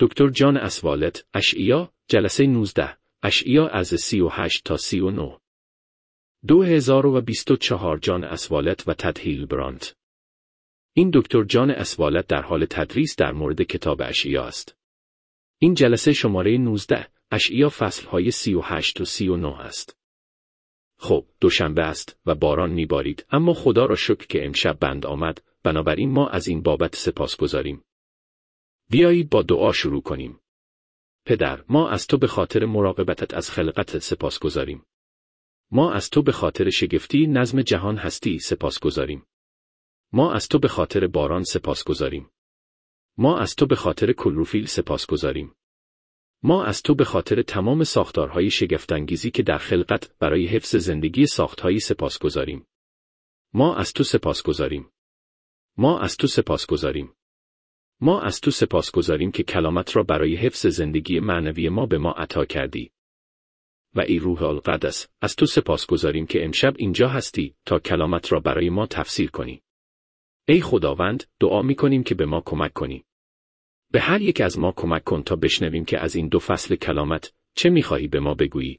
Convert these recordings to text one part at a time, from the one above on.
دکتر جان اسوالت، اشعیا، جلسه 19، اشعیا از 38 تا 39. 2024 جان اسوالت و تد هیلبرانت. این دکتر جان اسوالت در حال تدریس در مورد کتاب اشعیا است. این جلسه شماره 19، اشعیا فصلهای 38 و 39 است. خب، دوشنبه است و باران میبارید، اما خدا را شکر که امشب بند آمد، بنابراین ما از این بابت سپاسگزاریم. بیایید با دعا شروع کنیم. پدر، ما از تو به خاطر مراقبتت از خلقت سپاسگزاریم. ما از تو به خاطر شگفتی نظم جهان هستی سپاسگزاریم. ما از تو به خاطر باران سپاسگزاریم. ما از تو به خاطر کلروفیل سپاسگزاریم. ما از تو به خاطر تمام ساختارهای شگفت‌انگیزی که در خلقت برای حفظ زندگی ساختهایی سپاسگزاریم. ما از تو سپاسگزاریم. ما از تو سپاسگزاریم. ما از تو سپاسگزاریم که کلامت را برای حفظ زندگی معنوی ما به ما عطا کردی. و ای روح القدس، از تو سپاسگزاریم که امشب اینجا هستی تا کلامت را برای ما تفسیر کنی. ای خداوند، دعا می‌کنیم که به ما کمک کنی. به هر یک از ما کمک کن تا بشنویم که از این دو فصل کلامت چه می‌خواهی به ما بگویی.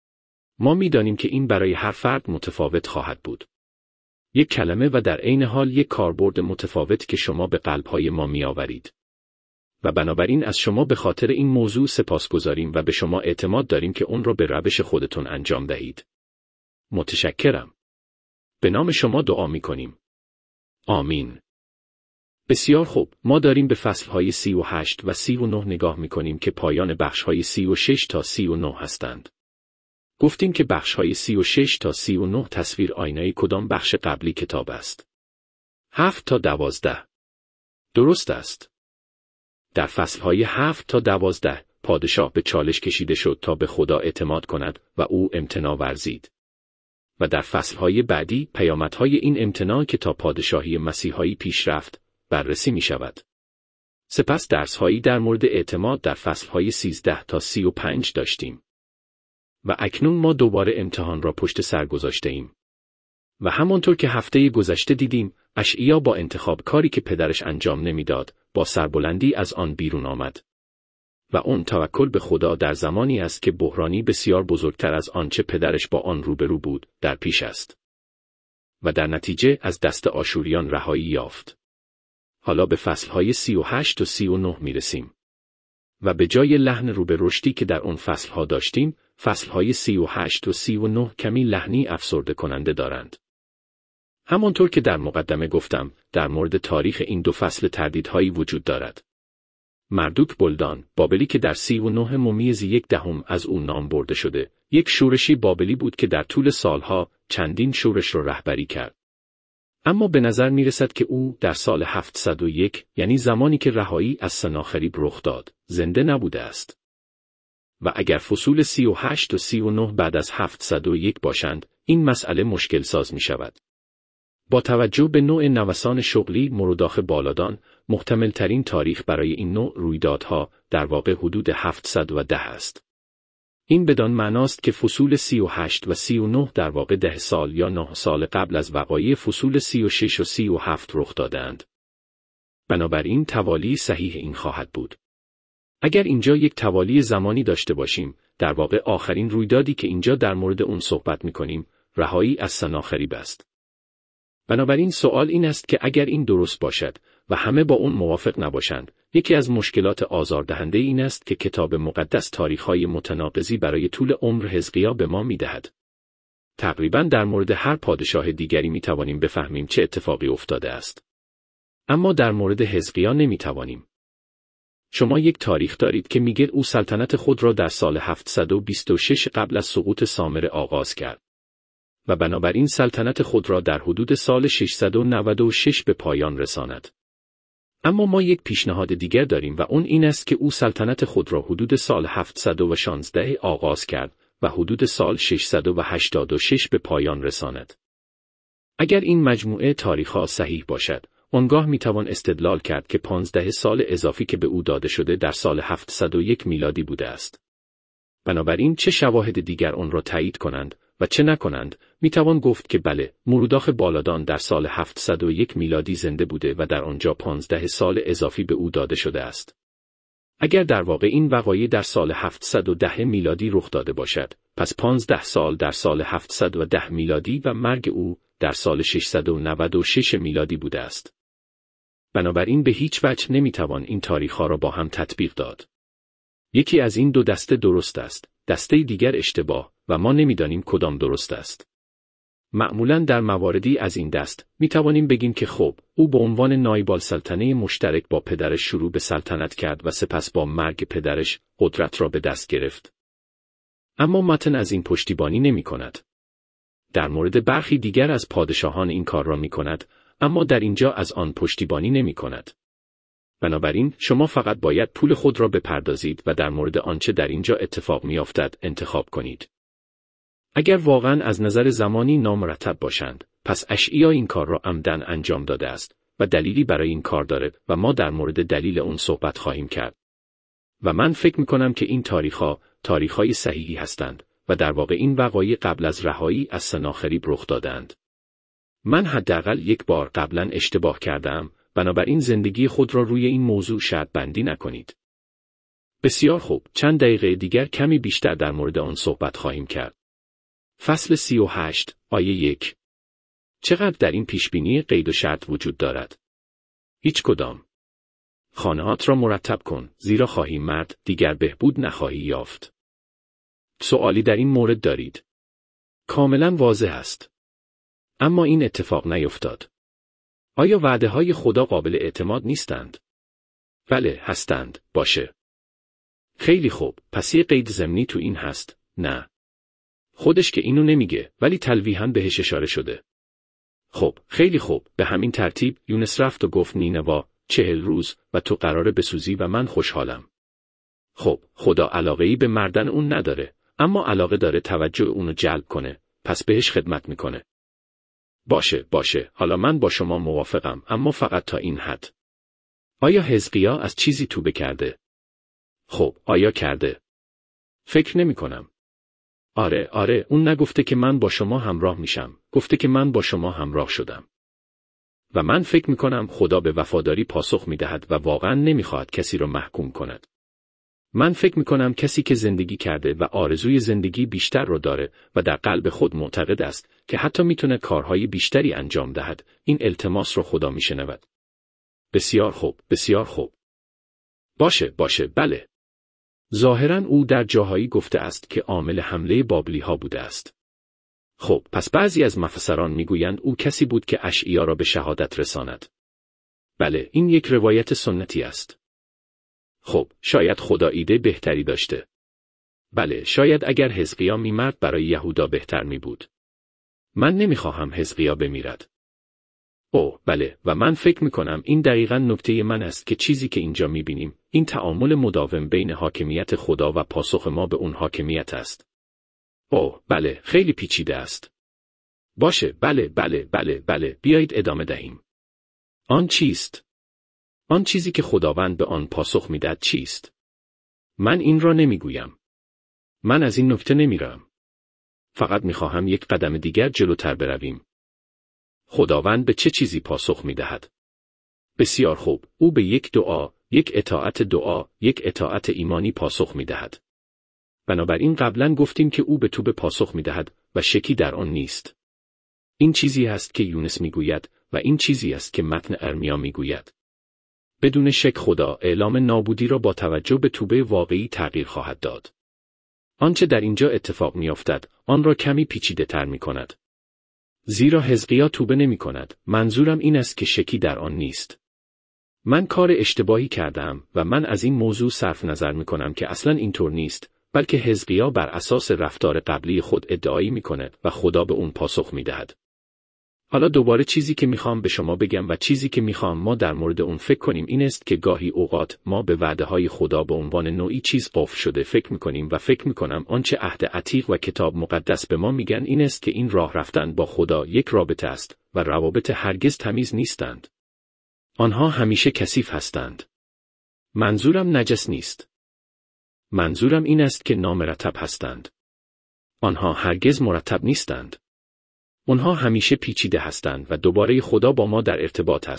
ما می‌دانیم که این برای هر فرد متفاوت خواهد بود. یک کلمه و در عین حال یک کاربرد متفاوت که شما به قلب‌های ما می‌آورید. و بنابراین از شما به خاطر این موضوع سپاسگزاریم و به شما اعتماد داریم که اون را به روش خودتون انجام دهید. متشکرم. به نام شما دعا می‌کنیم. آمین. بسیار خوب، ما داریم به فصلهای 38 و 39 نگاه می‌کنیم که پایان بخش‌های 36 تا 39 هستند. گفتیم که بخش‌های 36 تا 39 تصویر آینه کدام بخش قبلی کتاب است. 7 تا 12. درست است. در فصلهای 7 تا 12 پادشاه به چالش کشیده شد تا به خدا اعتماد کند و او امتناع ورزید. و در فصلهای بعدی پیامدهای این امتناع که تا پادشاهی مسیحایی پیش رفت بررسی می شود. سپس درسهایی در مورد اعتماد در فصلهای 13 تا 35 داشتیم. و اکنون ما دوباره امتحان را پشت سر گذاشته ایم. و همانطور که هفته گذشته دیدیم، اشعیا با انتخاب کاری که پدرش انجام نمیداد، با سربلندی از آن بیرون آمد. و اون توکل به خدا در زمانی است که بحرانی بسیار بزرگتر از آنچه پدرش با آن روبرو بود، در پیش است. و در نتیجه از دست آشوریان رهایی یافت. حالا به فصلهای 38 و 39 میرسیم. و به جای لحن رو به رشدی که در اون فصلها داشتیم، فصلهای 38 و 39 کمی لحنی افسرده کننده دارند. همانطور که در مقدمه گفتم، در مورد تاریخ این دو فصل تردیدهایی وجود دارد. مردوک بلدان، بابلی که در 39 ممیز 1/10 از او نام برده شده، یک شورشی بابلی بود که در طول سالها چندین شورش را رهبری کرد. اما به نظر می رسد که او در سال 701، یعنی زمانی که رهایی از سناخریب رخ داد، زنده نبوده است. و اگر فصول 38 و 39 بعد از 701 باشند، این مسئله مشکل ساز می شود. با توجه به نوع نوسان شغلی موروداخ بالادان، محتمل ترین تاریخ برای این نوع رویدادها در واقع حدود 710 است. این بدان معناست که فصول 38 و 39 در واقع 10 سال یا 9 سال قبل از وقایع فصول 36 و 37 رخ دادند. بنابراین توالی صحیح این خواهد بود. اگر اینجا یک توالی زمانی داشته باشیم، در واقع آخرین رویدادی که اینجا در مورد اون صحبت می‌کنیم، رهایی از سناخریب است. بنابراین سوال این است که اگر این درست باشد و همه با اون موافق نباشند، یکی از مشکلات آزاردهنده این است که کتاب مقدس تاریخ‌های متناقضی برای طول عمر حزقیال به ما می‌دهد. تقریباً در مورد هر پادشاه دیگری می‌توانیم بفهمیم چه اتفاقی افتاده است. اما در مورد حزقیال نمی‌توانیم. شما یک تاریخ دارید که میگه او سلطنت خود را در سال 726 قبل از سقوط سامره آغاز کرد. و بنابراین سلطنت خود را در حدود سال 696 به پایان رساند. اما ما یک پیشنهاد دیگر داریم و اون این است که او سلطنت خود را حدود سال 716 آغاز کرد و حدود سال 686 به پایان رساند. اگر این مجموعه تاریخ‌ها صحیح باشد، آنگاه میتوان استدلال کرد که 15 سال اضافی که به او داده شده در سال 701 میلادی بوده است. بنابراین چه شواهد دیگر آن را تایید کنند و چه نکنند، میتوان گفت که بله، موروداخ بالادان در سال 701 میلادی زنده بوده و در آنجا 15 سال اضافی به او داده شده است. اگر در واقع این وقایع در سال 710 میلادی رخ داده باشد، پس 15 سال در سال 710 میلادی و مرگ او در سال 696 میلادی بوده است. بنابراین به هیچ وجه نمیتوان این تاریخ‌ها را با هم تطبیق داد. یکی از این دو دسته درست است، دسته دیگر اشتباه و ما نمیدانیم کدام درست است. معمولاً در مواردی از این دست میتوانیم بگیم که خب، او به عنوان نایب السلطنه مشترک با پدرش شروع به سلطنت کرد و سپس با مرگ پدرش قدرت را به دست گرفت. اما متن از این پشتیبانی نمی کند. در مورد برخی دیگر از پادشاهان این کار را می کند، اما در اینجا از آن پشتیبانی نمی کند. بنابراین شما فقط باید پول خود را بپردازید و در مورد آنچه در اینجا اتفاق می افتد انتخاب کنید. اگر واقعاً از نظر زمانی نامرتب باشند، پس اشعیا این کار را عمدن انجام داده است و دلیلی برای این کار دارد و ما در مورد دلیل اون صحبت خواهیم کرد. و من فکر می کنم که این تاریخ‌های صحیحی هستند و در واقع این وقایع قبل از رهایی از سناخریب رخ دادند. من حداقل یک بار قبلا اشتباه کردم، بنابراین زندگی خود را روی این موضوع شرط بندی نکنید. بسیار خوب، چند دقیقه دیگر کمی بیشتر در مورد آن صحبت خواهیم کرد. فصل 38 آیه 1. چقدر در این پیشبینی قید و شرط وجود دارد؟ هیچ کدام. خانه‌هات را مرتب کن، زیرا خواهی مرد، دیگر بهبود نخواهی یافت. سوالی در این مورد دارید؟ کاملا واضح است. اما این اتفاق نیفتاد. آیا وعده‌های خدا قابل اعتماد نیستند؟ بله، هستند، باشه. خیلی خوب، پس یه قید ضمنی تو این هست، نه. خودش که اینو نمیگه، ولی تلویحاً بهش اشاره شده. خب، خیلی خوب، به همین ترتیب یونس رفت و گفت نینوا 40 روز و تو قراره بسوزی و من خوشحالم. خب، خدا علاقه‌ای به مردن اون نداره، اما علاقه داره توجه اونو جلب کنه، پس بهش خدمت میکنه. باشه، حالا من با شما موافقم، اما فقط تا این حد. آیا حزقیا از چیزی توبه کرده؟ خب، آیا کرده؟ فکر نمی کنم. آره، اون نگفته که من با شما همراه میشم، گفته که من با شما همراه شدم. و من فکر میکنم خدا به وفاداری پاسخ میدهد و واقعا نمیخواهد کسی را محکوم کند. من فکر میکنم کسی که زندگی کرده و آرزوی زندگی بیشتر رو داره و در قلب خود معتقد است که حتی میتونه کارهای بیشتری انجام دهد، این التماس رو خدا میشنود. بسیار خوب. باشه، بله. ظاهراً او در جاهایی گفته است که عامل حمله بابلی ها بوده است. خب، پس بعضی از مفسران میگویند او کسی بود که اشعیا را به شهادت رساند. بله، این یک روایت سنتی است. خب، شاید خدا ایده بهتری داشته. بله، شاید اگر حزقیا میمرد برای یهودا بهتر میبود. من نمیخواهم حزقیا بمیرد. بله، و من فکر میکنم این دقیقاً نکته من است که چیزی که اینجا میبینیم، این تعامل مداوم بین حاکمیت خدا و پاسخ ما به اون حاکمیت است. بله، خیلی پیچیده است. باشه، بله، بیایید ادامه دهیم. آن چیست؟ آن چیزی که خداوند به آن پاسخ میدهد چیست؟ من این را نمیگویم. من از این نکته نمیرم. فقط میخواهم یک قدم دیگر جلوتر برویم. خداوند به چه چیزی پاسخ میدهد؟ بسیار خوب، او به یک دعا، یک اطاعت ایمانی پاسخ میدهد. بنابراین قبلا گفتیم که او به توبه پاسخ میدهد و شکی در آن نیست. این چیزی است که یونس میگوید و این چیزی است که متن ارمیا میگوید. بدون شک خدا اعلام نابودی را با توجه به توبه واقعی تغییر خواهد داد. آنچه در اینجا اتفاق میافتد، آن را کمی پیچیده تر میکند. زیرا حزقیا توبه نمی کند. منظورم این است که شکی در آن نیست. من کار اشتباهی کردم و من از این موضوع صرف نظر می کنم که اصلا اینطور نیست، بلکه حزقیا بر اساس رفتار قبلی خود ادعایی می کند و خدا به اون پاسخ می دهد. حالا دوباره چیزی که میخوام به شما بگم و چیزی که میخوام ما در مورد اون فکر کنیم این است که گاهی اوقات ما به وعده‌های خدا به عنوان نوعی چیز قفل شده فکر میکنیم و فکر میکنم آنچه عهد عتیق و کتاب مقدس به ما میگن این است که این راه رفتن با خدا یک رابطه است و روابط هرگز تمیز نیستند. آنها همیشه کثیف هستند. منظورم نجس نیست. منظورم این است که نامرتب هستند. آنها هرگز مرتب نیستند. اونها همیشه پیچیده هستند و دوباره خدا با ما در ارتباط است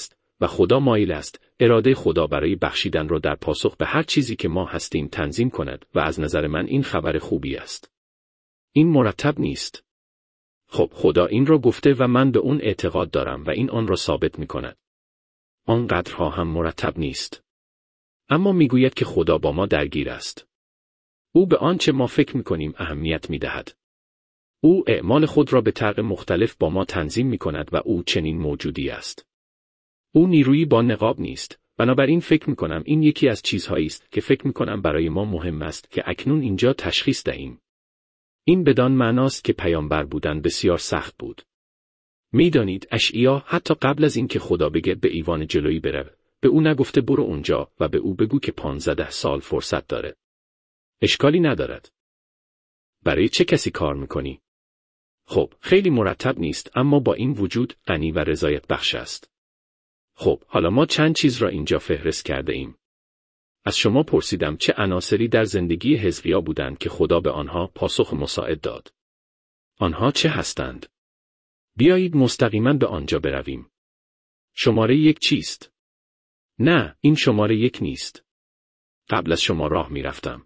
و خدا مایل است اراده خدا برای بخشیدن را در پاسخ به هر چیزی که ما هستیم تنظیم کند و از نظر من این خبر خوبی است. این مرتب نیست. خب خدا این را گفته و من به اون اعتقاد دارم و این آن را ثابت می کند. آنقدرها هم مرتب نیست. اما میگوید که خدا با ما درگیر است. او به آنچه ما فکر می کنیم اهمیت می دهد. او اعمال خود را به طرق مختلف با ما تنظیم می کند و او چنین موجودی است. او نیرویی با نقاب نیست. بنابراین فکر می کنم این یکی از چیزهایی است که فکر می کنم برای ما مهم است که اکنون اینجا تشخیص دهیم. این بدان معناست که پیامبر بودن بسیار سخت بود. میدانید اشعیا حتی قبل از اینکه خدا بگه به ایوان جلویی بره، به او نگفته برو اونجا و به او بگو که 15 سال فرصت داره. اشکالی ندارد. برای چه کسی کار میکنی؟ خب خیلی مرتب نیست اما با این وجود غنی و رضایت بخش است. خب حالا ما چند چیز را اینجا فهرست کرده ایم. از شما پرسیدم چه عناصری در زندگی حزقیا بودند که خدا به آنها پاسخ مساعد داد. آنها چه هستند؟ بیایید مستقیما به آنجا برویم. شماره 1 چیست؟ نه، این شماره 1 نیست. قبل از شما راه می رفتم.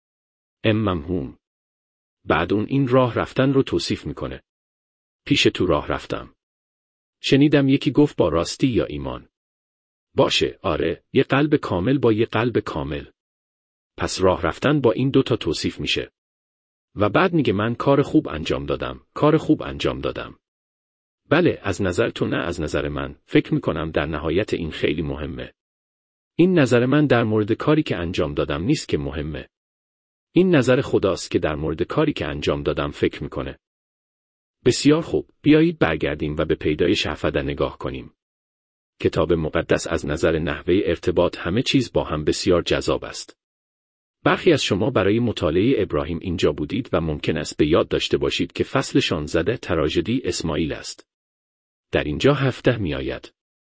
ممهوم. بعد اون این راه رفتن رو توصیف میکنه. پیش تو راه رفتم. شنیدم یکی گفت با راستی یا ایمان. باشه، آره، یه قلب کامل با یه قلب کامل. پس راه رفتن با این 2 توصیف میشه. و بعد میگه من کار خوب انجام دادم. بله، از نظر تو نه از نظر من، فکر میکنم در نهایت این خیلی مهمه. این نظر من در مورد کاری که انجام دادم نیست که مهمه. این نظر خداست که در مورد کاری که انجام دادم فکر میکنه. بسیار خوب، بیایید برگردیم و به پیدایش 17 نگاه کنیم. کتاب مقدس از نظر نحوه ارتباط همه چیز با هم بسیار جذاب است. برخی از شما برای مطالعه ابراهیم اینجا بودید و ممکن است به یاد داشته باشید که فصل 16 تراژدی اسماعیل است. در اینجا 17 می آید.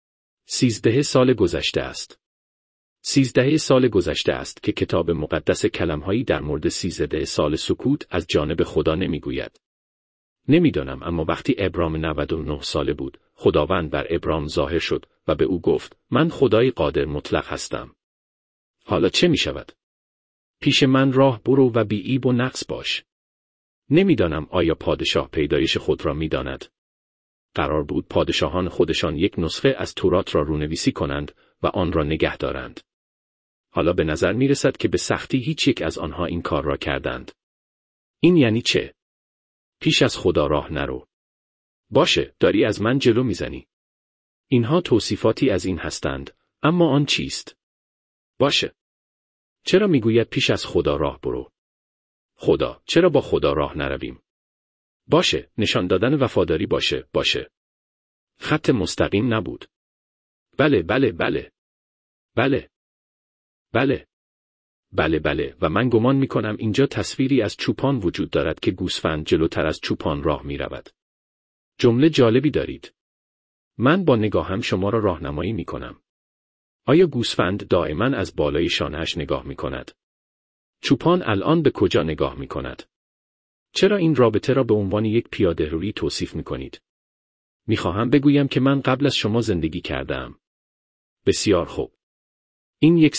13 سال گذشته است. 13 سال گذشته است که کتاب مقدس کلمهایی در مورد 13 سال سکوت از جانب خدا نمیگوید. نمیدانم، اما وقتی ابرام 99 ساله بود، خداوند بر ابرام ظاهر شد و به او گفت من خدای قادر مطلق هستم. حالا چه می شود؟ پیش من راه برو و بی عیب و نقص باش. نمیدانم آیا پادشاه پیدایش خود را میداند. قرار بود پادشاهان خودشان یک نسخه از تورات را رونویسی کنند و آن را نگه دارند. حالا به نظر می رسد که به سختی هیچ یک از آنها این کار را کردند. این یعنی چه؟ پیش از خدا راه نرو. باشه، داری از من جلو میزنی. اینها توصیفاتی از این هستند، اما آن چیست؟ باشه. چرا میگوید پیش از خدا راه برو؟ خدا، چرا با خدا راه نرویم؟ باشه، نشان دادن وفاداری باشه. خط مستقیم نبود. بله و من گمان میکنم اینجا تصویری از چوپان وجود دارد که گوسفند جلوتر از چوپان راه میرود. جمله جالبی دارید. من با نگاهم شما را راهنمایی میکنم. آیا گوسفند دائما از بالای شانه‌اش نگاه میکند؟ چوپان الان به کجا نگاه میکند؟ چرا این رابطه را به عنوان یک پیاده روی توصیف میکنید؟ میخواهم بگویم که من قبل از شما زندگی کردم. بسیار خوب. این یک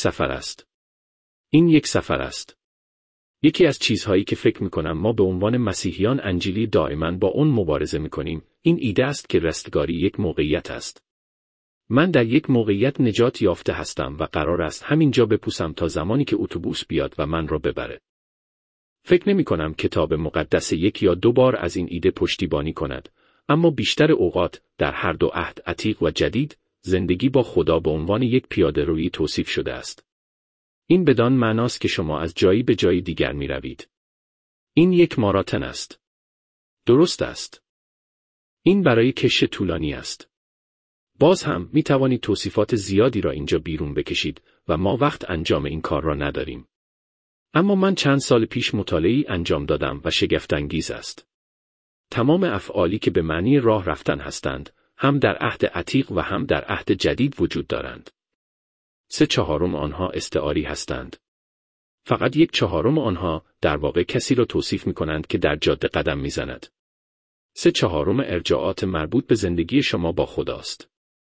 سفر است. یکی از چیزهایی که فکر میکنم ما به عنوان مسیحیان انجیلی دائما با اون مبارزه میکنیم، این ایده است که رستگاری یک موقعیت است. من در یک موقعیت نجات یافته هستم و قرار است همینجا بپوسم تا زمانی که اتوبوس بیاد و من را ببره. فکر نمی کنم کتاب مقدس 1 یا 2 بار از این ایده پشتیبانی کند، اما بیشتر اوقات در هر 2 عهد عتیق و جدید، زندگی با خدا به عنوان یک پیاده روی توصیف شده است. این بدان معناست که شما از جایی به جای دیگر می روید. این یک ماراتن است. درست است. این برای کش طولانی است. باز هم می توانید توصیفات زیادی را اینجا بیرون بکشید و ما وقت انجام این کار را نداریم. اما من چند سال پیش مطالعه‌ای انجام دادم و شگفت‌انگیز است. تمام افعالی که به معنی راه رفتن هستند، هم در عهد عتیق و هم در عهد جدید وجود دارند. 3/4 آنها استعاری هستند. فقط 1/4 آنها در واقع کسی را توصیف می کنند که در جاده قدم می زند. 3/4 ارجاعات مربوط به زندگی شما با خداست.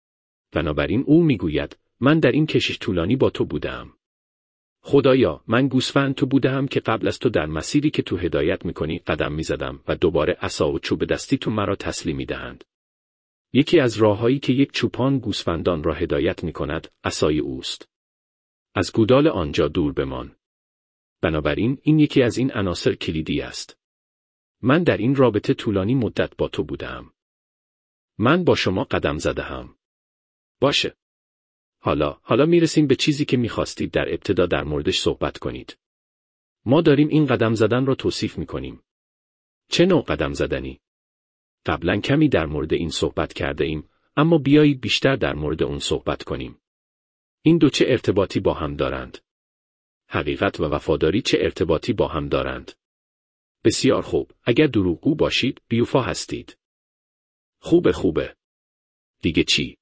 بنابراین او میگوید من در این کشش طولانی با تو بودم. خدایا، من گوسفند تو بودم که قبل از تو در مسیری که تو هدایت میکنی قدم میزدم و دوباره عصا و چوب دستی تو مرا تسلیم میدهند. یکی از راههایی که یک چوپان گوسفندان را هدایت میکند، عصای اوست. از گودال آنجا دور بمان. بنابراین این یکی از این عناصر کلیدی است. من در این رابطه طولانی مدت با تو بودم. من با شما قدم زدم. باشه. حالا میرسیم به چیزی که میخواستید در ابتدا در موردش صحبت کنید. ما داریم این قدم زدن را توصیف میکنیم. چه نوع قدم زدنی؟ قبلا کمی در مورد این صحبت کرده ایم، اما بیایید بیشتر در مورد اون صحبت کنیم. این دو چه ارتباطی با هم دارند؟ حقیقت و وفاداری چه ارتباطی با هم دارند؟ بسیار خوب، اگر دروغگو باشید، بیوفا هستید. خوبه. دیگه چی؟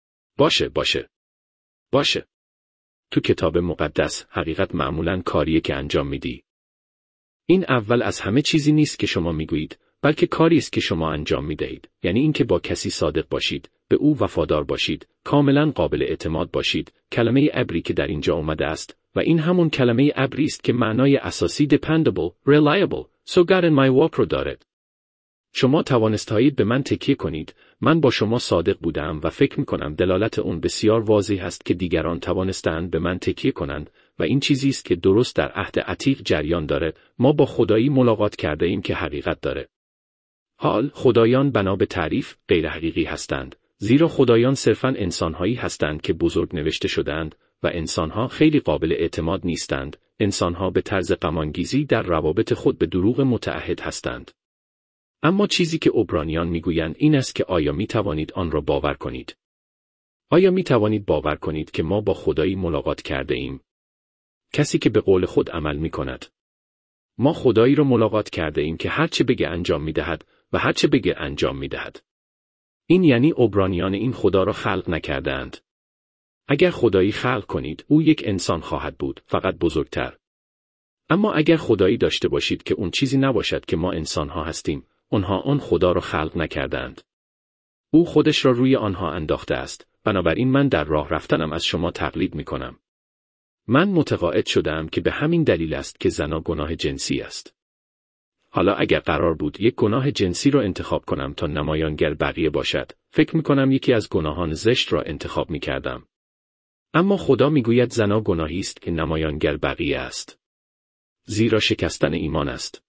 باشه. تو کتاب مقدس، حقیقت معمولاً کاریه که انجام میدی. این اول از همه چیزی نیست که شما میگویید، بلکه کاری است که شما انجام میدهید. یعنی اینکه با کسی صادق باشید، به او وفادار باشید، کاملاً قابل اعتماد باشید. کلمه عبری که در اینجا اومده است و این همون کلمه عبری است که معنای اساسی dependable, reliable, so God in my walk رو دارد. شما توانستید به من تکیه کنید. من با شما صادق بودم و فکر می‌کنم دلالت اون بسیار واضح است که دیگران توانستند به من تکیه کنند و این چیزی است که درست در عهد عتیق جریان داره. ما با خدایی ملاقات کرده ایم که حقیقت داره. حال خدایان بنا به تعریف غیر حقیقی هستند، زیرا خدایان صرفاً انسان‌هایی هستند که بزرگ نوشته شدند و انسان‌ها خیلی قابل اعتماد نیستند. انسان‌ها به طرز غم‌انگیزی در روابط خود به دروغ متعهد هستند. اما چیزی که عبرانیان میگویند این است که آیا می توانید آن را باور کنید؟ آیا می توانید باور کنید که ما با خدایی ملاقات کرده ایم؟ کسی که به قول خود عمل می کند. ما خدایی را ملاقات کرده ایم که هرچه بگه انجام می دهد و هرچه بگه انجام می دهد. این یعنی عبرانیان این خدا را خلق نکردند. اگر خدایی خلق کنید، او یک انسان خواهد بود، فقط بزرگتر. اما اگر خدایی داشته باشید که اون چیزی نباشد که ما انسان‌ها هستیم، آنها آن خدا را خلق نکردند. او خودش را روی آنها انداخته است. بنابراین من در راه رفتنم از شما تقلید می کنم. من متقاعد شدم که به همین دلیل است که زنا گناه جنسی است. حالا اگر قرار بود یک گناه جنسی را انتخاب کنم تا نمایانگر بقیه باشد، فکر می کنم یکی از گناهان زشت را انتخاب می کردم. اما خدا می گوید زنا گناهی است که نمایانگر بقیه است. زیرا شکستن ایمان است.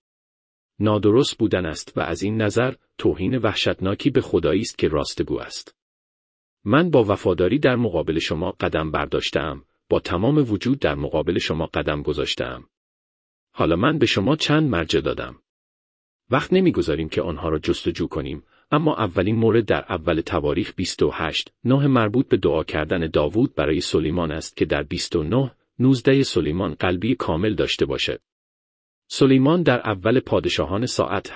نادرست بودن است و از این نظر توهین وحشتناکی به خدایی است که راستگو است. من با وفاداری در مقابل شما قدم برداشتم، با تمام وجود در مقابل شما قدم گذاشتم. حالا من به شما چند مرجع دادم. وقت نمیگذاریم که آنها را جستجو کنیم، اما اولین مورد در اول تواریخ 28:9 مربوط به دعا کردن داوود برای سلیمان است که در 29:19 سلیمان قلبی کامل داشته باشد. سلیمان در اول پادشاهان ساعت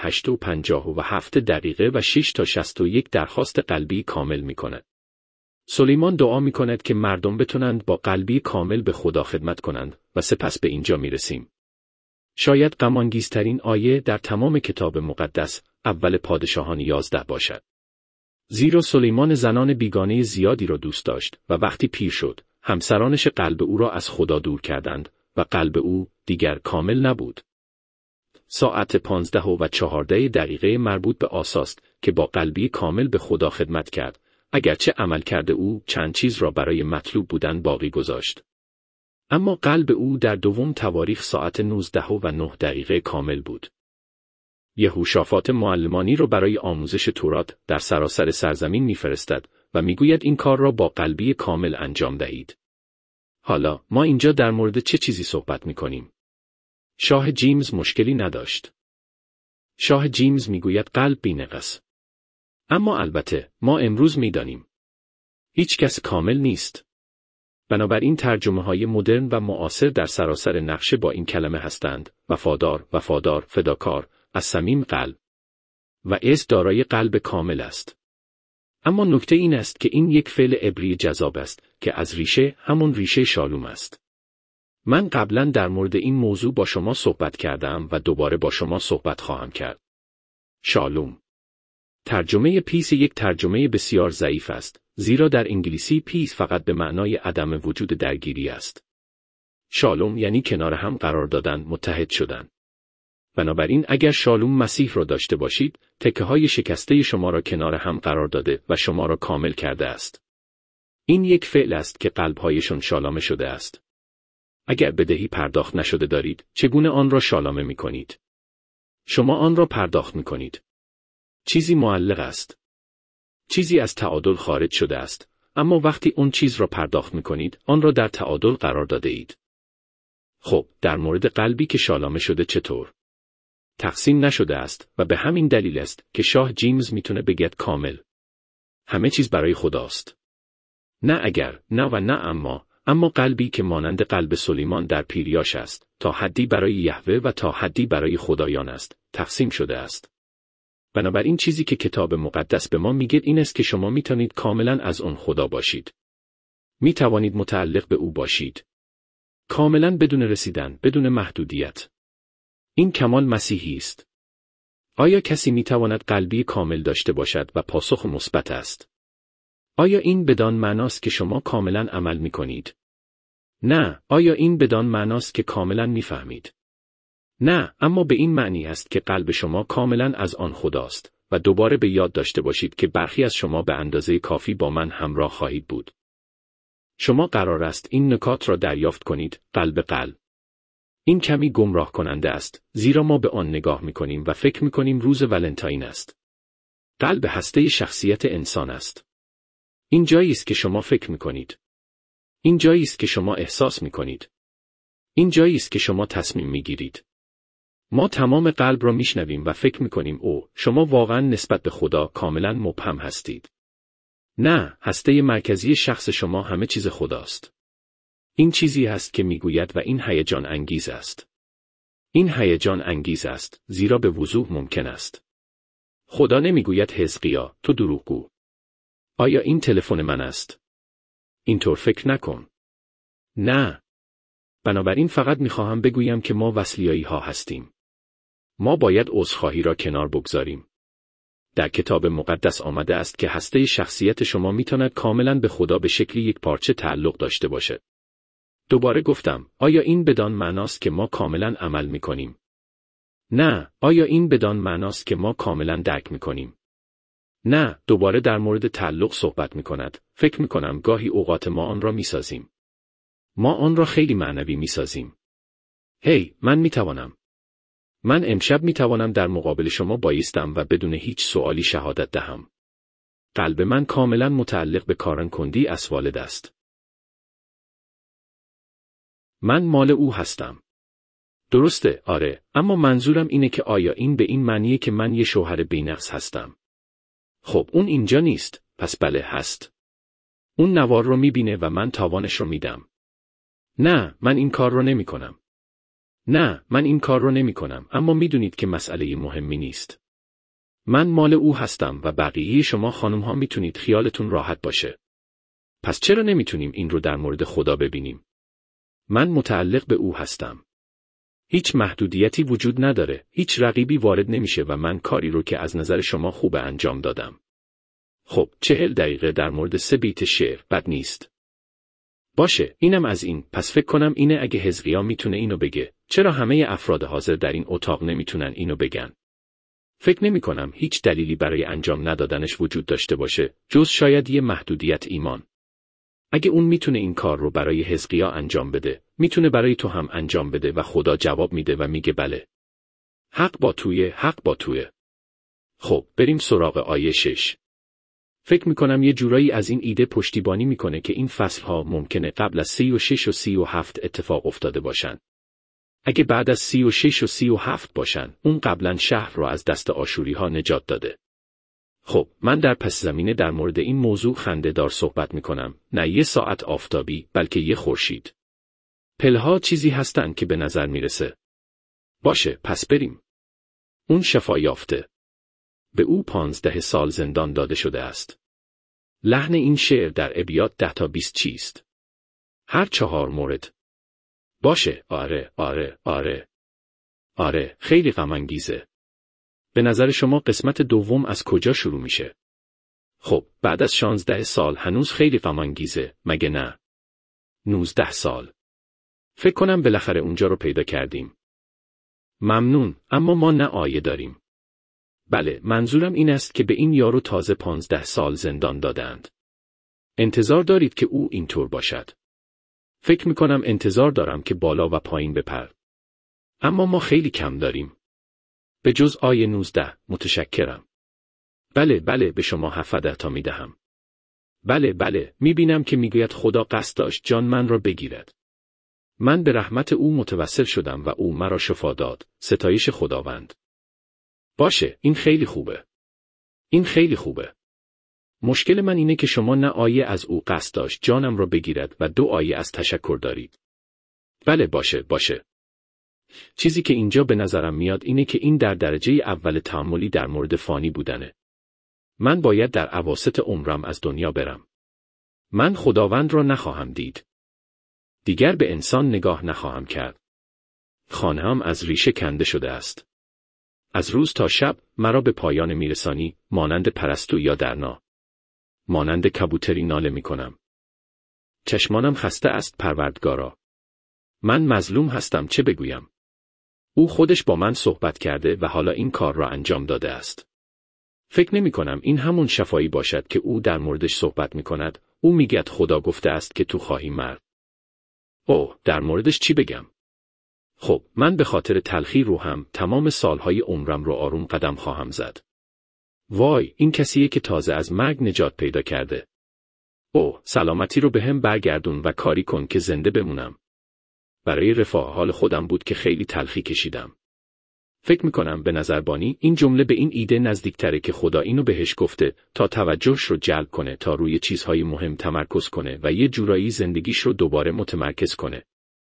8:57 و 6 تا 61 درخواست قلبی کامل می کند. سلیمان دعا می کند که مردم بتونند با قلبی کامل به خدا خدمت کنند و سپس به اینجا می رسیم. شاید غم‌انگیزترین آیه در تمام کتاب مقدس اول پادشاهان 11 باشد. زیرا سلیمان زنان بیگانه زیادی را دوست داشت و وقتی پیر شد، همسرانش قلب او را از خدا دور کردند و قلب او دیگر کامل نبود. ساعت 15:14 مربوط به آساست که با قلبی کامل به خدا خدمت کرد، اگرچه عمل کرده او چند چیز را برای مطلوب بودن باقی گذاشت. اما قلب او در دوم تواریخ ساعت 19:09 کامل بود. یهوشافات معلمانی را برای آموزش تورات در سراسر سرزمین می‌فرستد و میگوید این کار را با قلبی کامل انجام دهید. حالا ما اینجا در مورد چه چیزی صحبت می‌کنیم؟ شاه جیمز مشکلی نداشت. شاه جیمز میگوید قلب بی‌نقص. اما البته ما امروز میدانیم هیچ کس کامل نیست. بنابراین ترجمه‌های مدرن و معاصر در سراسر نقشه با این کلمه هستند: وفادار، فداکار، از صمیم قلب و اس دارای قلب کامل است. اما نکته این است که این یک فعل عبری جذاب است که از ریشه همون ریشه شالوم است. من قبلا در مورد این موضوع با شما صحبت کردم و دوباره با شما صحبت خواهم کرد. شالوم. ترجمه پیس یک ترجمه بسیار ضعیف است، زیرا در انگلیسی پیس فقط به معنای عدم وجود درگیری است. شالوم یعنی کنار هم قرار دادن، متحد شدن. بنابراین اگر شالوم مسیح را داشته باشید، تکه‌های شکسته شما را کنار هم قرار داده و شما را کامل کرده است. این یک فعل است که قلب‌هایشان شالامه شده است. اگر بدهی پرداخت نشده دارید، چگونه آن را شالامه می‌کنید؟ شما آن را پرداخت می‌کنید. چیزی معلق است. چیزی از تعادل خارج شده است، اما وقتی اون چیز را پرداخت می‌کنید، آن را در تعادل قرار داده اید. خب، در مورد قلبی که شالامه شده چطور؟ تقسیم نشده است و به همین دلیل است که شاه جیمز میتونه بگه کامل. همه چیز برای خداست. نه اگر، نه و نه اما قلبی که مانند قلب سلیمان در پیریاش است، تا حدی برای یهوه و تا حدی برای خدایان است، تقسیم شده است. بنابراین چیزی که کتاب مقدس به ما میگه این است که شما میتونید کاملا از اون خدا باشید. میتوانید متعلق به او باشید. کاملا بدون رسیدن، بدون محدودیت. این کمال مسیحی است. آیا کسی میتواند قلبی کامل داشته باشد و پاسخ مثبت است؟ آیا این بدان معناست که شما کاملا عمل میکنید؟ نه. آیا این بدان معناست که کاملا میفهمید؟ نه، اما به این معنی است که قلب شما کاملا از آن خداست و دوباره به یاد داشته باشید که برخی از شما به اندازه کافی با من همراه خواهید بود. شما قرار است این نکات را دریافت کنید، قلب قلب. این کمی گمراه کننده است، زیرا ما به آن نگاه میکنیم و فکر میکنیم روز ولنتاین است. قلب هسته شخصیت انسان است. این جایی است که شما فکر میکنید. این جایی است که شما احساس میکنید. این جایی است که شما تصمیم میگیرید. ما تمام قلب را میشنویم و فکر میکنیم شما واقعا نسبت به خدا کاملا مبهم هستید. نه، هسته مرکزی شخص شما همه چیز خداست. این چیزی است که میگوید و این هیجان انگیز است. این هیجان انگیز است، زیرا به وضوح ممکن است. خدا نمیگوید حزقیا، تو دروغگو. آیا این تلفن من است؟ اینطور فکر نکن. نه. بنابراین فقط میخواهم بگویم که ما وسلیایی ها هستیم. ما باید عذرخواهی را کنار بگذاریم. در کتاب مقدس آمده است که هسته شخصیت شما میتواند کاملا به خدا به شکلی یک پارچه تعلق داشته باشد. دوباره گفتم، آیا این بدان معناست که ما کاملا عمل میکنیم؟ نه. آیا این بدان معناست که ما کاملا درک میکنیم؟ نه. دوباره در مورد تعلق صحبت میکند. فکر میکنم گاهی اوقات ما آن را میسازیم. ما آن را خیلی معنوی میسازیم. من میتوانم. من امشب میتوانم در مقابل شما بایستم و بدون هیچ سوالی شهادت دهم. قلب من کاملا متعلق به کارن کندی اسوالد است. من مال او هستم. درسته، آره، اما منظورم اینه که آیا این به این معنیه که من یه شوهر بی‌نقص هستم؟ خب اون اینجا نیست، پس بله هست. اون نوار رو میبینه و من تاوانش رو میدم. نه، من این کار رو نمی کنم. نه، من این کار رو نمی کنم، اما میدونید که مسئله مهمی نیست. من مال او هستم و بقیه شما خانم ها میتونید خیالتون راحت باشه. پس چرا نمیتونیم این رو در مورد خدا ببینیم؟ من متعلق به او هستم. هیچ محدودیتی وجود نداره، هیچ رقیبی وارد نمیشه و من کاری رو که از نظر شما خوبه انجام دادم. خب 40 دقیقه در مورد 3 بیت شعر بد نیست. باشه، اینم از این. پس فکر کنم اینه اگه حزقیا میتونه اینو بگه، چرا همه افراد حاضر در این اتاق نمیتونن اینو بگن؟ فکر نمی کنم هیچ دلیلی برای انجام ندادنش وجود داشته باشه، جز شاید یه محدودیت ایمان. اگه اون میتونه این کار رو برای حزقیا انجام بده، میتونه برای تو هم انجام بده و خدا جواب میده و میگه بله. حق با توه. خب، بریم سراغ آیه 6. فکر میکنم یه جورایی از این ایده پشتیبانی میکنه که این فصلها ممکنه قبل از 36 و 37 اتفاق افتاده باشن. اگه بعد از 36 و 37 باشن، اون قبلا شهر رو از دست آشوری ها نجات داده. خب، من در پس زمینه در مورد این موضوع خنده‌دار صحبت میکنم، نه یه ساعت آفتابی، بلکه یه خورشید. پلها چیزی هستن که به نظر میرسه. باشه، پس بریم. اون شفا یافته. به او 15 سال زندان داده شده است. لحن این شعر در ابیات 10 تا 20 چیست؟ هر 4 مورد. باشه، آره، خیلی غم انگیزه. به نظر شما قسمت دوم از کجا شروع میشه؟ خب، بعد از 16 سال هنوز خیلی غم‌انگیزه، مگه نه؟ 19 سال. فکر کنم بالاخره اونجا رو پیدا کردیم. ممنون، اما ما نه آیه داریم. بله، منظورم این است که به این یارو تازه 15 سال زندان دادند. انتظار دارید که او اینطور باشد؟ فکر می‌کنم انتظار دارم که بالا و پایین بپر. اما ما خیلی کم داریم. به جز آیه 19، متشکرم. بله، به شما 17 تا می‌دهم. بله، می‌بینم که می‌گوید خدا قصد داشت جان من را بگیرد. من به رحمت او متوسل شدم و او مرا شفا داد. ستایش خداوند. باشه، این خیلی خوبه. مشکل من اینه که شما نه آیه از او قصد داشت جانم را بگیرد و 2 آیه از تشکر دارید. بله، باشه. چیزی که اینجا به نظرم میاد اینه که این در درجه اول تأملی در مورد فانی بودنه. من باید در اواسط عمرم از دنیا برم. من خداوند را نخواهم دید. دیگر به انسان نگاه نخواهم کرد. خانه‌ام از ریشه کنده شده است. از روز تا شب مرا به پایان میرسانی، مانند پرستو یا درنا. مانند کبوتری ناله میکنم. چشمانم خسته است پروردگارا. من مظلوم هستم، چه بگویم؟ او خودش با من صحبت کرده و حالا این کار را انجام داده است. فکر نمی کنم این همون شفایی باشد که او در موردش صحبت می کند. او میگه خدا گفته است که تو خواهی مرد. اوه، در موردش چی بگم؟ خب، من به خاطر تلخی روحم تمام سالهای عمرم رو آروم قدم خواهم زد. وای، این کسیه که تازه از مرگ نجات پیدا کرده. اوه، سلامتی رو به هم برگردون و کاری کن که زنده بمونم. برای رفاه حال خودم بود که خیلی تلخی کشیدم. فکر میکنم به نظربانی این جمله به این ایده نزدیکتره که خدا اینو بهش گفته تا توجهش رو جلب کنه، تا روی چیزهای مهم تمرکز کنه و یه جورایی زندگیش رو دوباره متمرکز کنه.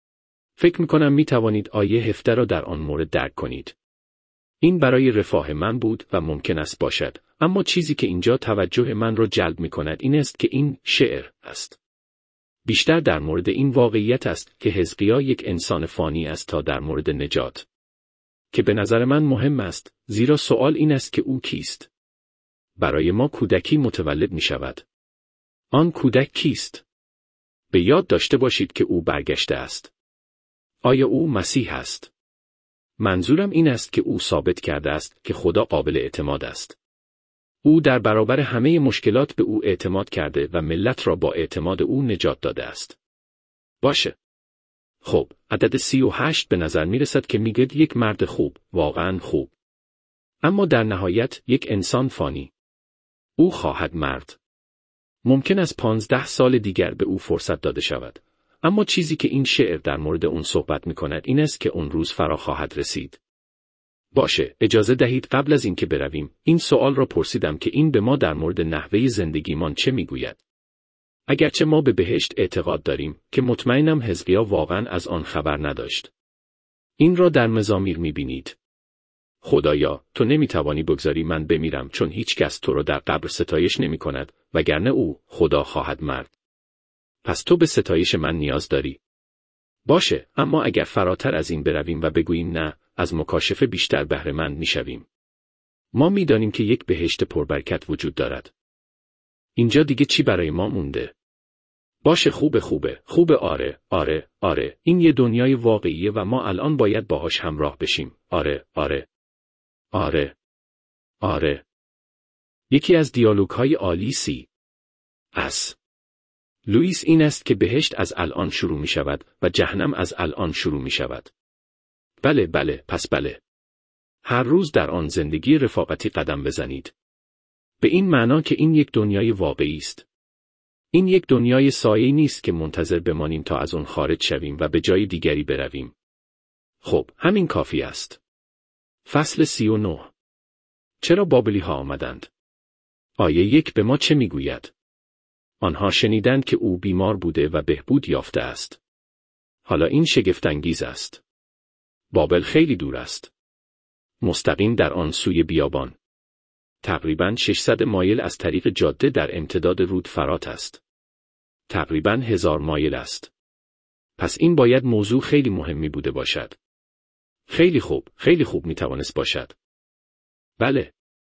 فکر میکنم میتوانید آیه 17 را در آن مورد درک کنید. این برای رفاه من بود و ممکن است باشد، اما چیزی که اینجا توجه من را جلب میکند این است که این شعر است. بیشتر در مورد این واقعیت است که حزقیا یک انسان فانی است تا در مورد نجات. که به نظر من مهم است، زیرا سوال این است که او کیست؟ برای ما کودکی متولد می شود. آن کودک کیست؟ به یاد داشته باشید که او برگشته است. آیا او مسیح است؟ منظورم این است که او ثابت کرده است که خدا قابل اعتماد است. او در برابر همه مشکلات به او اعتماد کرده و ملت را با اعتماد او نجات داده است. باشه. خب، عدد 38 به نظر می رسد که میگه یک مرد خوب، واقعاً خوب. اما در نهایت یک انسان فانی. او خواهد مرد. ممکن است 15 سال دیگر به او فرصت داده شود. اما چیزی که این شعر در مورد اون صحبت می کند این است که اون روز فرا خواهد رسید. باشه، اجازه دهید قبل از اینکه برویم، این سوال را پرسیدم که این به ما در مورد نحوه زندگیمان چه میگوید؟ اگرچه ما به بهشت اعتقاد داریم که مطمئنم حزقیا واقعا از آن خبر نداشت. این را در مزامیر میبینید. خدایا، تو نمیتوانی بگذاری من بمیرم چون هیچ کس تو را در قبر ستایش نمی کند، وگرنه او، خدا خواهد مرد. پس تو به ستایش من نیاز داری. باشه، اما اگر فراتر از این برویم و بگوییم نه، از مکاشفه بیشتر بهره مند میشویم. ما میدانیم که یک بهشت پربرکت وجود دارد. اینجا دیگه چی برای ما مونده؟ باشه، خوبه، آره، این یه دنیای واقعیه و ما الان باید باهاش همراه بشیم. آره. یکی از دیالوگ‌های عالی لوئیس این است که بهشت از الان شروع می شود و جهنم از الان شروع می شود. بله. هر روز در آن زندگی رفاقتی قدم بزنید. به این معنا که این یک دنیای واقعی است. این یک دنیای سایه‌ای نیست که منتظر بمانیم تا از آن خارج شویم و به جای دیگری برویم. خب، همین کافی است. فصل 39. چرا بابلی ها آمدند؟ آیه 1 به ما چه میگوید؟ آنها شنیدند که او بیمار بوده و بهبود یافته است. حالا این شگفت‌انگیز است. بابل خیلی دور است. مستقیم در آن سوی بیابان. تقریباً 600 مایل از طریق جاده در امتداد رود فرات است. تقریباً 1000 مایل است. پس این باید موضوع خیلی مهمی بوده باشد. خیلی خوب میتوانست باشد. بله.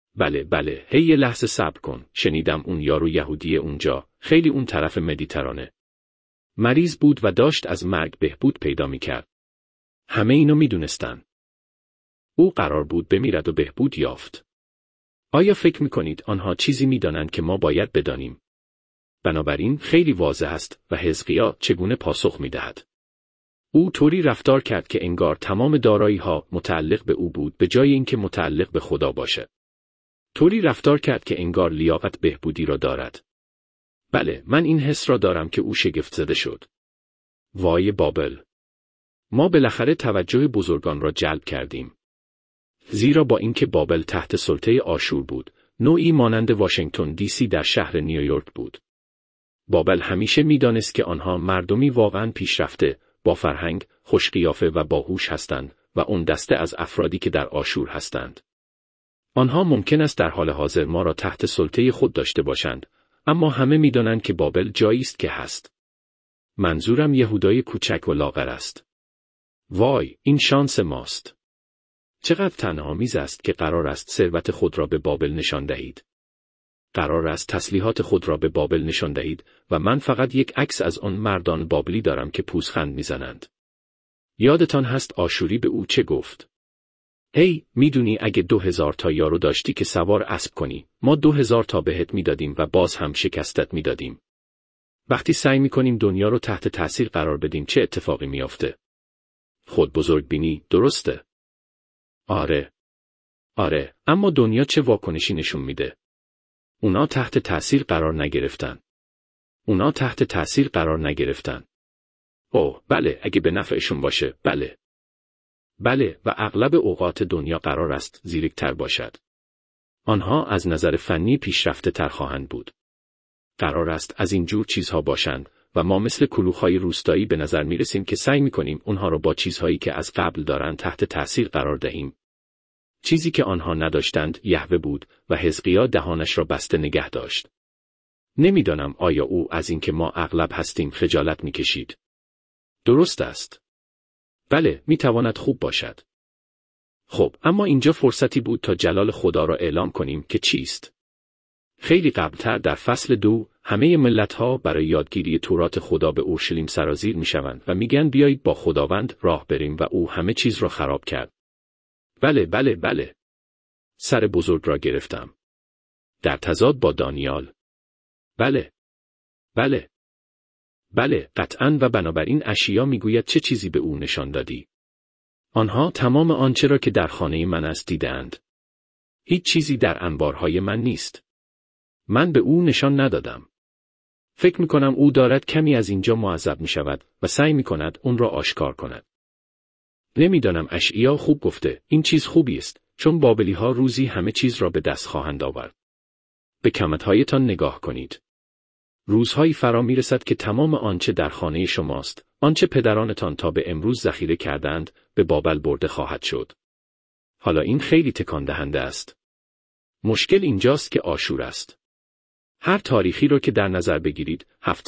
بله، هی یه لحظه صبر کن. شنیدم اون یارو یهودی اونجا، خیلی اون طرف مدیترانه. مریض بود و داشت از مرگ بهبود پیدا میکرد. همه اینو میدونستن. او قرار بود بمیرد و بهبود یافت. آیا فکر میکنید آنها چیزی میدانند که ما باید بدانیم؟ بنابراین خیلی واضح است و حزقیا چگونه پاسخ میدهد. او طوری رفتار کرد که انگار تمام دارایی‌ها متعلق به او بود به جای اینکه متعلق به خدا باشد. طوری رفتار کرد که انگار لیاقت بهبودی را دارد. بله، من این حس را دارم که او شگفت زده شد. وای بابل! ما بالاخره توجه بزرگان را جلب کردیم. زیرا با اینکه بابل تحت سلطه آشور بود، نوعی مانند واشنگتن دی سی در شهر نیویورک بود. بابل همیشه می‌دانست که آنها مردمی واقعاً پیشرفته، با فرهنگ، خوش‌قیافه و باهوش هستند و اون دسته از افرادی که در آشور هستند. آنها ممکن است در حال حاضر ما را تحت سلطه خود داشته باشند، اما همه می‌دانند که بابل جایی است که هست. منظورم یهودای کوچک و لاغر است. وای، این شانس ماست. چقدر طعنه‌آمیز است که قرار است ثروت خود را به بابل نشان دهید. قرار است تسلیحات خود را به بابل نشان دهید و من فقط یک عکس از آن مردان بابلی دارم که پوزخند میزنند. یادتان هست آشوری به او چه گفت؟ هی، میدونی اگه 2000 تا یارو داشتی که سوار اسب کنی، ما 2000 تا بهت میدادیم و باز هم شکستت میدادیم. وقتی سعی میکنیم دنیا رو تحت تاثیر قرار بدیم چه اتفاقی میافته؟ خود بزرگ بینی، درسته؟ آره، اما دنیا چه واکنشی نشون میده؟ اونا تحت تاثیر قرار نگرفتن. اوه، بله، اگه به نفعشون باشه، بله، و اغلب اوقات دنیا قرار است زیرک‌تر باشد. آنها از نظر فنی پیشرفته تر خواهند بود. قرار است از این جور چیزها باشند و ما مثل کلوخ‌های روستایی به نظر میرسیم که سعی میکنیم اونها رو با چیزهایی که از قبل دارند تحت تاثیر قرار دهیم. چیزی که آنها نداشتند یهوه بود و حزقیا دهانش را بسته نگه داشت. نمیدانم آیا او از اینکه ما اغلب هستیم خجالت میکشید. درست است. بله، میتواند خوب باشد. خب، اما اینجا فرصتی بود تا جلال خدا را اعلام کنیم که چیست. خیلی قبلتر در فصل 2 همه ملت‌ها برای یادگیری تورات خدا به اورشلیم سرازیر میشوند و میگن بیایید با خداوند راه بریم و او همه چیز را خراب کرد. بله. سر بزرگ را گرفتم. در تضاد با دانیال. بله، قطعاً و بنابراین اشعیا میگوید چه چیزی به او نشان دادی؟ آنها تمام آنچه را که در خانه من است دیدند. هیچ چیزی در انبارهای من نیست. من به او نشان ندادم. فکر میکنم او دارد کمی از اینجا معذب میشود و سعی میکند اون را آشکار کند. نمیدانم، اشعیا خوب گفته، این چیز خوبی است، چون بابلی ها روزی همه چیز را به دست خواهند آورد. به کمدهایتان نگاه کنید. روزهایی فرا میرسد که تمام آنچه در خانه شماست، آنچه پدرانتان تا به امروز ذخیره کردند، به بابل برده خواهد شد. حالا این خیلی تکان دهنده است. مشکل اینجاست که آشور است. هر تاریخی رو که در نظر بگیرید،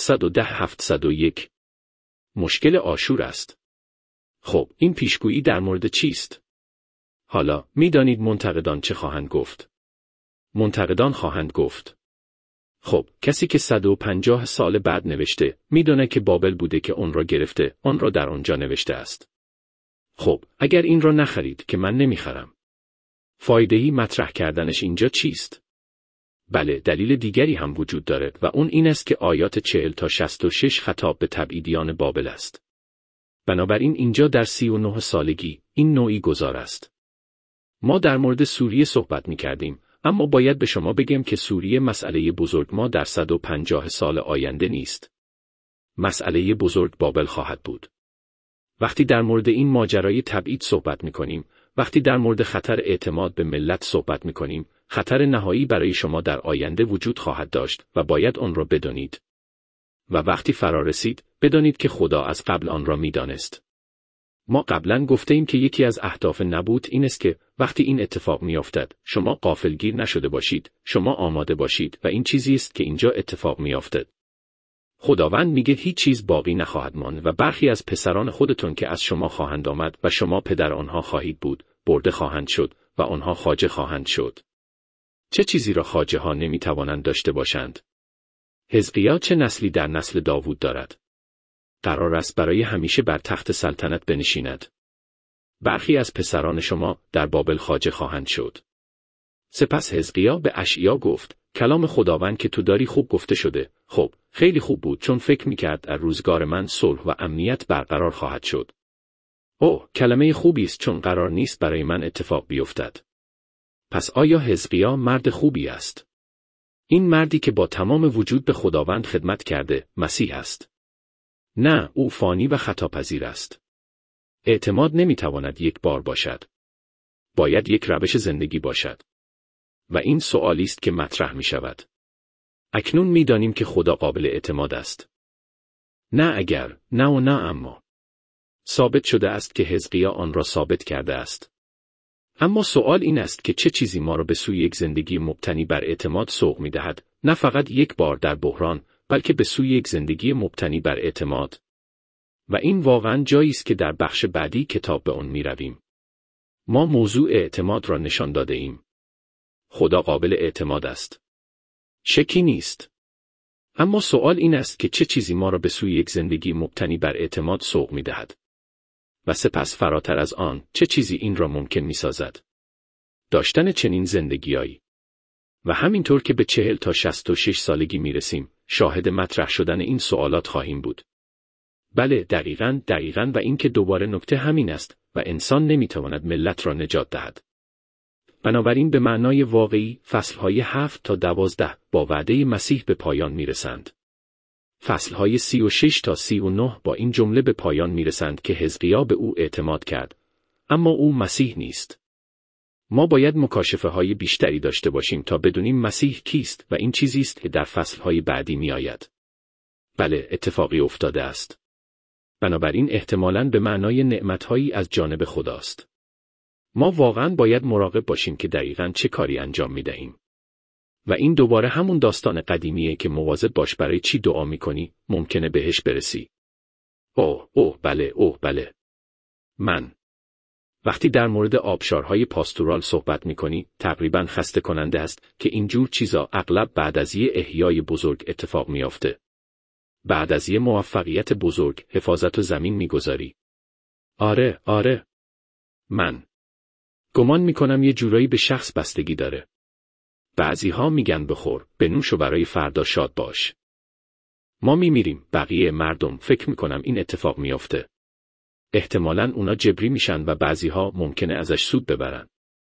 710-701. مشکل آشور است. خب، این پیشگویی در مورد چیست؟ حالا، میدانید منتقدان چه خواهند گفت؟ منتقدان خواهند گفت: خب، کسی که 150 سال بعد نوشته، میدونه که بابل بوده که اون را گرفته، آن را در آنجا نوشته است. خب، اگر این را نخرید که من نمیخرم. فایده‌ای مطرح کردنش اینجا چیست؟ بله، دلیل دیگری هم وجود داره و اون این است که آیات 40 تا 66 خطاب به تبعیدیان بابل است. بنابراین اینجا در 39 سالگی، این نوعی گذار است. ما در مورد سوریه صحبت می‌کردیم، اما باید به شما بگم که سوریه مسئله بزرگ ما در 150 سال آینده نیست. مسئله بزرگ بابل خواهد بود. وقتی در مورد این ماجرای تبعید صحبت می‌کنیم، وقتی در مورد خطر اعتماد به ملت صحبت می‌کنیم، خطر نهایی برای شما در آینده وجود خواهد داشت و باید آن را بدانید. و وقتی فرا رسید، بدانید که خدا از قبل آن را می‌دانست. ما قبلا گفتیم که یکی از اهداف نبوت این است که وقتی این اتفاق میافتد، شما غافلگیر نشده باشید، شما آماده باشید و این چیزی است که اینجا اتفاق میافتد. خداوند میگه هیچ چیز باقی نخواهد ماند و برخی از پسران خودتون که از شما خواهند آمد و شما پدر آنها خواهید بود، برده خواهند شد و آنها خواجه خواهند شد. چه چیزی را خواجه‌ها نمی‌توانند داشته باشند؟ حزقیاه چه نسلی در نسل داوود دارد؟ قرار است برای همیشه بر تخت سلطنت بنشیند. برخی از پسران شما در بابل خواجه خواهند شد. سپس حزقیاه به اشعیا گفت: کلام خداوند که تو داری خوب گفته شده. خب، خیلی خوب بود، چون فکر می‌کرد در روزگار من صلح و امنیت برقرار خواهد شد. اوه، کلمه خوبی است، چون قرار نیست برای من اتفاق بیفتد. پس آیا حزقیاه مرد خوبی است؟ این مردی که با تمام وجود به خداوند خدمت کرده، مسیح است. نه، او فانی و خطاپذیر است. اعتماد نمی‌تواند یک بار باشد. باید یک روش زندگی باشد. و این سؤالی است که مطرح می‌شود. اکنون می‌دانیم که خدا قابل اعتماد است. نه اگر، نه و نه اما. ثابت شده است که حزقیاه آن را ثابت کرده است. اما سؤال این است که چه چیزی ما را به سوی یک زندگی مبتنی بر اعتماد سوق می‌دهد، نه فقط یک بار در بحران، بلکه به سوی یک زندگی مبتنی بر اعتماد. و این واقعاً جایی است که در بخش بعدی کتاب به آن می‌رویم. ما موضوع اعتماد را نشان داده ایم. خدا قابل اعتماد است. شکی نیست. اما سؤال این است که چه چیزی ما را به سوی یک زندگی مبتنی بر اعتماد سوق می‌دهد. و سپس فراتر از آن، چه چیزی این را ممکن می‌سازد؟ داشتن چنین زندگی‌هایی. و همینطور که به 40 تا 66 سالگی می‌رسیم، شاهد مطرح شدن این سوالات خواهیم بود. بله، دقیقاً و این که دوباره نکته همین است و انسان نمی‌تواند ملت را نجات دهد. بنابراین به معنای واقعی، فصل‌های 7 تا 12 با وعده مسیح به پایان می‌رسند. فصل‌های 36 تا 39 با این جمله به پایان می‌رسند که حزقیاه به او اعتماد کرد، اما او مسیح نیست. ما باید مکاشفه‌های بیشتری داشته باشیم تا بدونیم مسیح کیست و این چیزی است که در فصل‌های بعدی می‌آید. بله، اتفاقی افتاده است. بنابراین احتمالاً به معنای نعمت‌هایی از جانب خداست. ما واقعاً باید مراقب باشیم که دقیقاً چه کاری انجام می‌دهیم. و این دوباره همون داستان قدیمیه که مواظب باش برای چی دعا می‌کنی، ممکنه بهش برسی. اوه بله. وقتی در مورد آبشارهای پاستورال صحبت می‌کنی، تقریباً خسته کننده است که اینجور چیزا اغلب بعد از یه احیای بزرگ اتفاق می‌افته. بعد از یه موفقیت بزرگ، حفاظت و زمین می‌گذاری. آره. من گمان می‌کنم یه جورایی به شخص بستگی داره. بعضی‌ها میگن بخور، بنوش و برای فردا شاد باش. ما میمیریم، بقیه مردم فکر می‌کنم این اتفاق میافته. احتمالاً اونا جبری میشن و بعضی‌ها ممکنه ازش سود ببرن.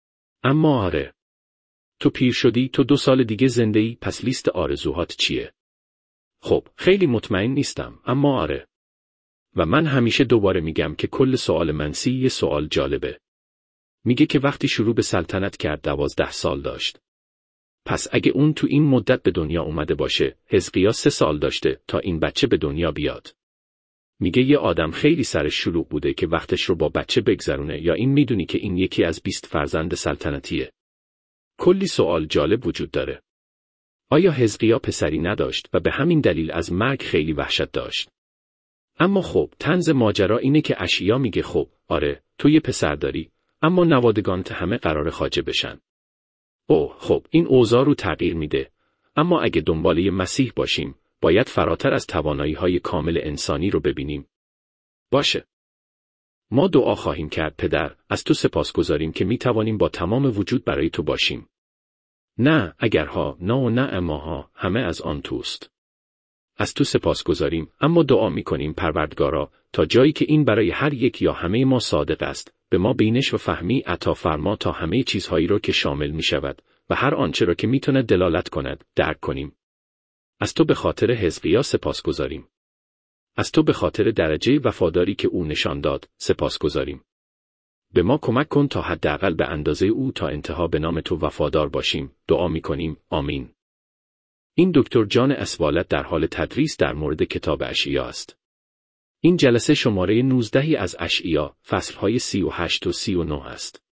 اما آره. تو پیر شدی، تو 2 سال دیگه زنده‌ای، پس لیست آرزوهات چیه؟ خب، خیلی مطمئن نیستم، اما آره. و من همیشه دوباره میگم که کل سوال منسی یه سوال جالبه. میگه که وقتی شروع به سلطنت کرد 12 سال داشت. پس اگه اون تو این مدت به دنیا اومده باشه، حزقیاه 3 سال داشته تا این بچه به دنیا بیاد. میگه یه آدم خیلی سرش شلوغ بوده که وقتش رو با بچه بگذرونه، یا این میدونی که این یکی از 20 فرزند سلطنتیه. کلی سوال جالب وجود داره. آیا حزقیاه پسری نداشت و به همین دلیل از مرگ خیلی وحشت داشت؟ اما خب، طنز ماجرا اینه که اشعیا میگه خب، آره، تو یه پسر داری، اما نوادگانت همه قرار خواجه بشن. اوه، خب، این اوضاع رو تغییر میده. اما اگه دنبال یه مسیح باشیم، باید فراتر از توانایی‌های کامل انسانی رو ببینیم. باشه. ما دعا خواهیم کرد پدر، از تو سپاسگزاریم که میتوانیم با تمام وجود برای تو باشیم. نه اگرها، نه و نه اماها، همه از آن توست. از تو سپاسگزاریم، اما دعا میکنیم پروردگارا، تا جایی که این برای هر یک یا همه ما صادق است، به ما بینش و فهمی عطا فرما تا همه چیزهایی را که شامل می شود و هر آنچه را که میتونه دلالت کند، درک کنیم. از تو به خاطر حزقیاه سپاسگزاریم. از تو به خاطر درجه وفاداری که او نشان داد، سپاسگزاریم. به ما کمک کن تا حداقل به اندازه او تا انتها به نام تو وفادار باشیم. دعا میکنیم. آمین. این دکتر جان اسوالت در حال تدریس در مورد کتاب اشعیا است. این جلسه شماره 19 از اشعیا، فصلهای 38 و 39 است.